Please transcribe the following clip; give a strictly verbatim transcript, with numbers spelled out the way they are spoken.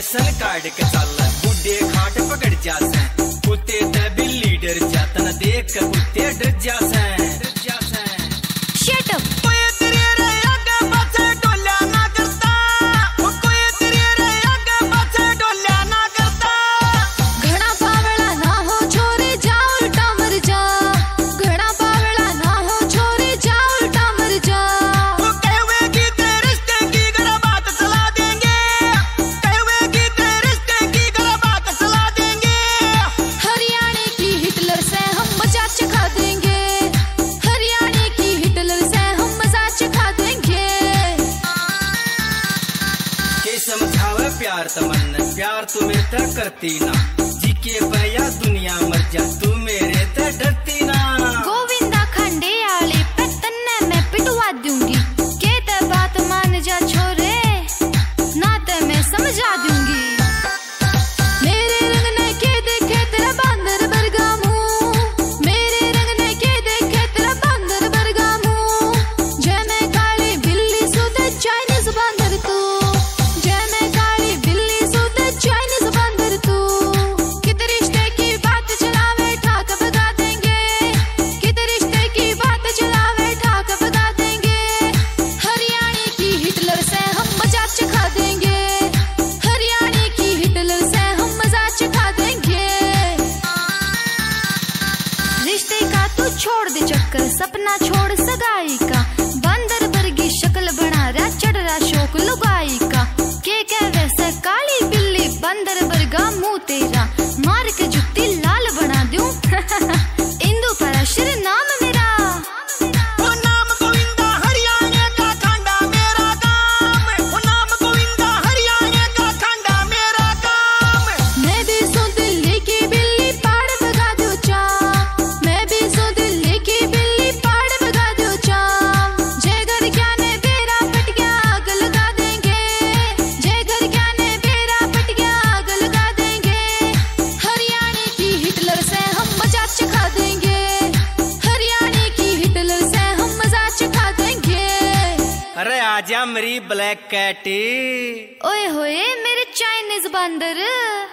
Ration card के चल बुढ़े खाट पकड़ जासे कुत्ते ते बिल्ली डर जातन देख कुत्ते डर जासे डर जासे। Shut up. समझावे प्यार तमन्ना प्यार तू मेरे तक करती ना जीके भैया दुनिया मर जा तू मेरे तक डरती ना। गोविंदा खंडे आले पे तन्ने मैं पिटवा दूंगी के ते बात मान जा छोरे ना ते मैं समझा दूंगी। मेरे रंग ने के देखे तेरा बंदर बरगा मुंह मेरे रंग ने के देखे तेरा बंदर बरगा मुंह जय मैं काली बिल्ली सुते चाइनीज बंदर तू छोड़ दे चक्कर सपना छोड़ सगाई का बंदर वर्गी शक्ल बना रहा चढ़ रहा शौक लुगाई का के कह वैसे काली बिल्ली बंदर वर्गा मुंह तेरा मार के जुत्ती लाल बना दूं। इंदु पराशर नाम मेरा वो नाम गोविंदा हरियाणा का खांडा मेरा काम वो नाम गोविंदा हरियाणा का खांडा मेरा काम। मैं भी सो दिल्ली की बिल्ली पाड़ भगा दूं चा मैं भी सो दिल्ली की बिल्ली पाड़ भगा दूं चा जय घर क्या ने बेरा फट गया आग लगा देंगे जय घर क्या ने बेरा फट गया आग लगा देंगे। हरियाणा की हिटलर से हम मजा चखा देंगे हरियाणा की हिटलर से हम मजा चखा देंगे। अरे आजा मेरी ब्लैक कैट ओए होए मेरे चाइनीज बंदर।